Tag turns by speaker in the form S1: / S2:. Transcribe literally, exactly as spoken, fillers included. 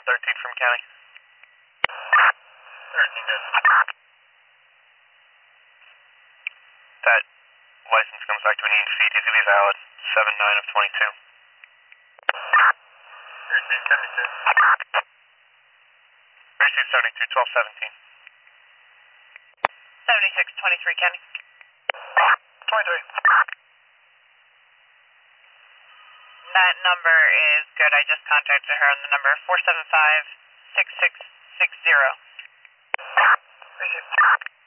S1: thirteen from county. thirteen good. That license comes back to an E and feed. He's going to be valid seven nine of twenty-two. thirteen seventy-two. thirty-two seventy-two, twelve seventeen.
S2: seventy-six twenty-three, County.
S1: twenty-three.
S2: That number is good. I just contacted her on the number four seven five, six six six zero.
S1: Appreciate it.